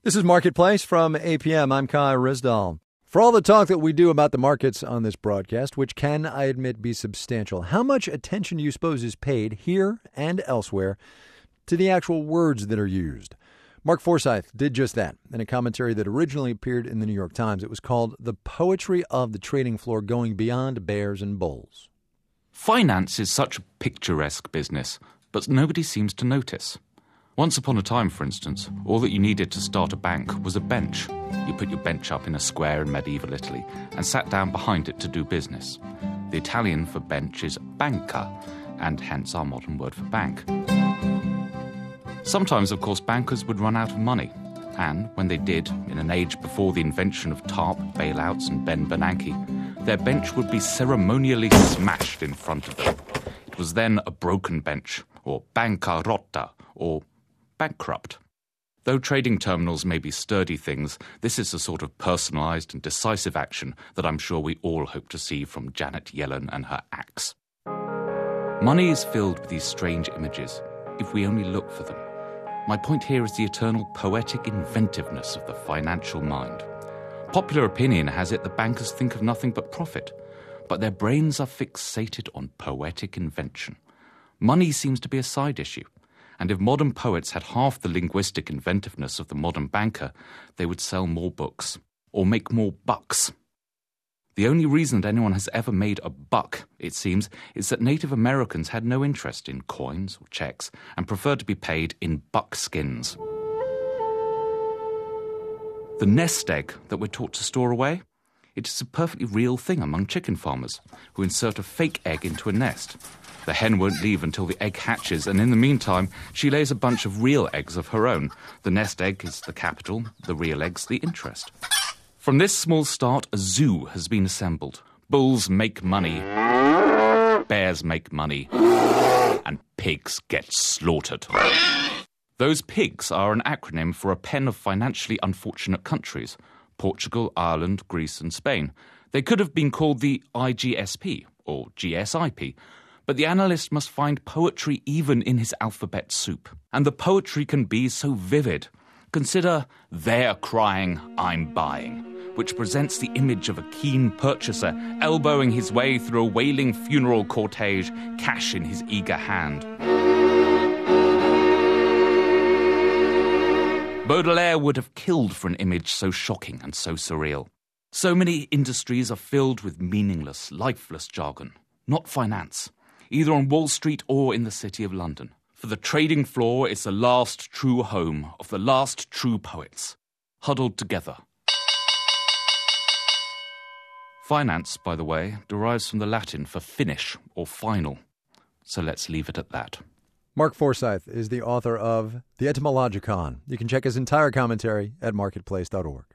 This is Marketplace from APM. I'm Kai Ryssdal. For all the talk that we do about the markets on this broadcast, which can, I admit, be substantial, how much attention do you suppose is paid here and elsewhere to the actual words that are used? Mark Forsyth did just that in a commentary that originally appeared in the New York Times. It was called The Poetry of the Trading Floor Going Beyond Bears and Bulls. Finance is such a picturesque business, but nobody seems to notice. Once upon a time, for instance, all that you needed to start a bank was a bench. You put your bench up in a square in medieval Italy and sat down behind it to do business. The Italian for bench is banca, and hence our modern word for bank. Sometimes, of course, bankers would run out of money. And when they did, in an age before the invention of TARP, bailouts and Ben Bernanke, their bench would be ceremonially smashed in front of them. It was then a broken bench, or bancarotta, or bankrupt. Though trading terminals may be sturdy things, this is the sort of personalised and decisive action that I'm sure we all hope to see from Janet Yellen and her axe. Money is filled with these strange images, if we only look for them. My point here is the eternal poetic inventiveness of the financial mind. Popular opinion has it that bankers think of nothing but profit, but their brains are fixated on poetic invention. Money seems to be a side issue. And if modern poets had half the linguistic inventiveness of the modern banker, they would sell more books, or make more bucks. The only reason that anyone has ever made a buck, it seems, is that Native Americans had no interest in coins or checks and preferred to be paid in buckskins. The nest egg that we're taught to store away, it is a perfectly real thing among chicken farmers who insert a fake egg into a nest. The hen won't leave until the egg hatches, and in the meantime, she lays a bunch of real eggs of her own. The nest egg is the capital, the real egg's the interest. From this small start, a zoo has been assembled. Bulls make money, bears make money, and pigs get slaughtered. Those pigs are an acronym for a pen of financially unfortunate countries: Portugal, Ireland, Greece, and Spain. They could have been called the IGSP or GSIP, but the analyst must find poetry even in his alphabet soup. And the poetry can be so vivid. Consider They're Crying, I'm Buying, which presents the image of a keen purchaser elbowing his way through a wailing funeral cortege, cash in his eager hand. Baudelaire would have killed for an image so shocking and so surreal. So many industries are filled with meaningless, lifeless jargon, not finance, either on Wall Street or in the City of London. For the trading floor is the last true home of the last true poets, huddled together. Finance, by the way, derives from the Latin for finish or final. So let's leave it at that. Mark Forsyth is the author of The Etymologicon. You can check his entire commentary at marketplace.org.